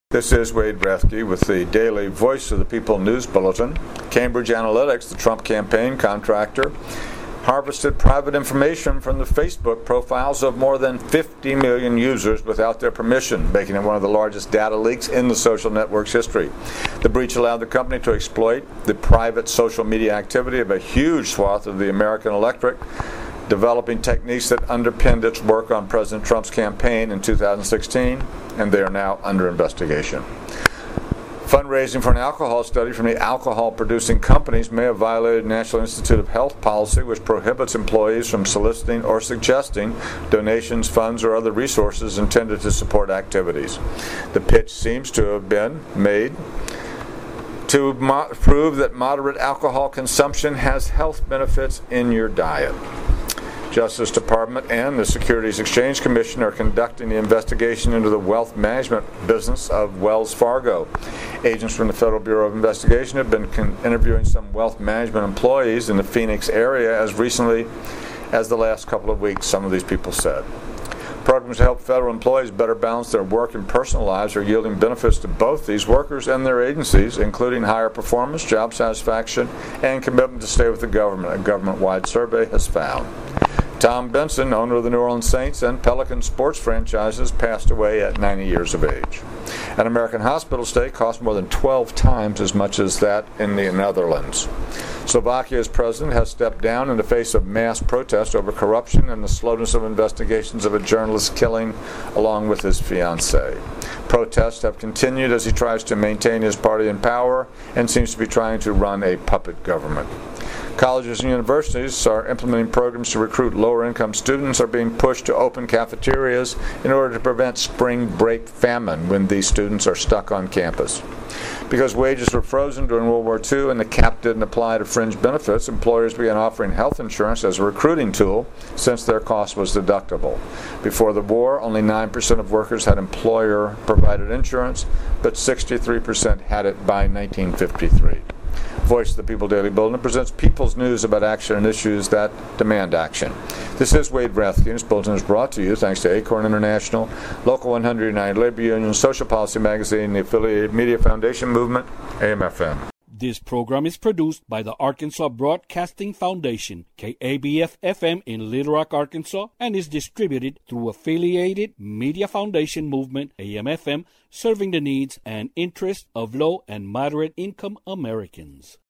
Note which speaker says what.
Speaker 1: This is Wade Rathke with the daily Voice of the People News Bulletin. Cambridge Analytica, the Trump campaign contractor, harvested private information from the Facebook profiles of more than 50 million users without their permission, making it one of the largest data leaks in the social network's history. The breach allowed the company to exploit the private social media activity of a huge swath of the American electorate, developing techniques that underpinned its work on President Trump's campaign in 2016, and they are now under investigation. Fundraising for an alcohol study from the alcohol-producing companies may have violated National Institute of Health policy, which prohibits employees from soliciting or suggesting donations, funds, or other resources intended to support activities. The pitch seems to have been made to prove that moderate alcohol consumption has health benefits in your diet. Justice Department and the Securities Exchange Commission are conducting the investigation into the wealth management business of Wells Fargo. Agents from the Federal Bureau of Investigation have been interviewing some wealth management employees in the Phoenix area as recently as the last couple of weeks, some of these people said. Programs to help federal employees better balance their work and personal lives are yielding benefits to both these workers and their agencies, including higher performance, job satisfaction, and commitment to stay with the government, a government-wide survey has found. Tom Benson, owner of the New Orleans Saints and Pelican sports franchises, passed away at 90 years of age. An American hospital stay cost more than 12 times as much as that in the Netherlands. Slovakia's president has stepped down in the face of mass protest over corruption and the slowness of investigations of a journalist killing along with his fiancée. Protests have continued as he tries to maintain his party in power and seems to be trying to run a puppet government. Colleges and universities are implementing programs to recruit lower-income students, are being pushed to open cafeterias in order to prevent spring break famine when these students are stuck on campus. Because wages were frozen during World War II and the cap didn't apply to fringe benefits, employers began offering health insurance as a recruiting tool since their cost was deductible. Before the war, only 9% of workers had employer-provided insurance, but 63% had it by 1953. Voice of the People Daily Bulletin presents people's news about action and issues that demand action. This is Wade Rathke. This bulletin is brought to you thanks to Acorn International, Local 100 United Labor Union, Social Policy Magazine, the Affiliated Media Foundation Movement, AM/FM.
Speaker 2: This program is produced by the Arkansas Broadcasting Foundation, KABF-FM in Little Rock, Arkansas, and is distributed through Affiliated Media Foundation Movement, AM/FM, serving the needs and interests of low and moderate income Americans.